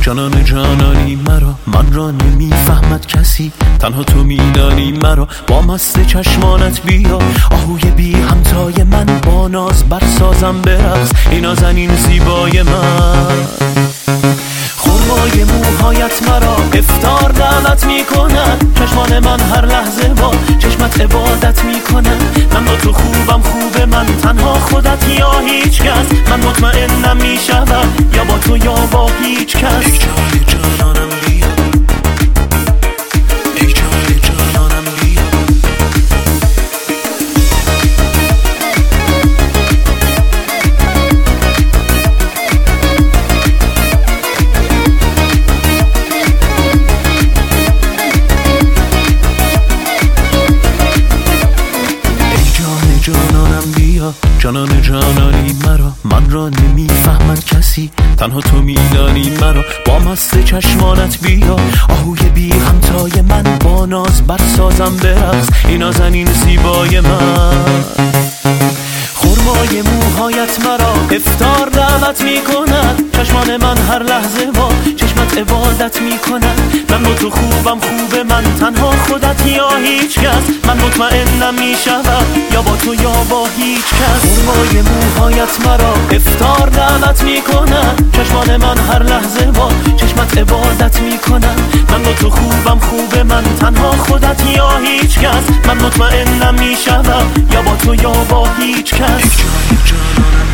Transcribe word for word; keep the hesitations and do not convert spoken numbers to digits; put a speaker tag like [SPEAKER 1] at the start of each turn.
[SPEAKER 1] جانان جانانی مرا، من را نمیفهمد کسی، تنها تو میدانی مرا. با مست چشمانت بیا، آهوی بی همتای من، با ناز برسازم برقص این نازنین زیبای من. خرمای موهایت مرا افطار دعوت میکنن، چشمان من هر لحظه با چشمت عبادت میکنن. من با تو خوبم خوب من، تنها خودت یا هیچ کس. من مطمئنم میشوم یا با تو یا با هیچ کس. ای جان جانانم بیا، ای جان جانانم بیا. جانانم بیا، جانان جانانی مرا، من را نمیفهمد کسی، تنها تو میدانی مرا. با مست چشمانت بیا، آهوی بی همتای من، با ناز برسازم برقص این نازنین زیبای من. خرمای موهایت مرا افطار دعوت میکنن، چشمان من هر لحظه با چشمت عبادت میکنن. من با تو خوبم خوب من، تنها خودت یا هیچ کس. من مطمئنم میشوم یا با تو یا با هیچ کس. خرمای موهایت مرا افطار دعوت میکنن، چشمان من هر لحظه با چشمت عبادت میکنن. من با تو خوبم خوب من، تنها خودت یا هیچ کس. من مطمئنم میشوم یا با تو یا با هیچ کس. ای جان جانانم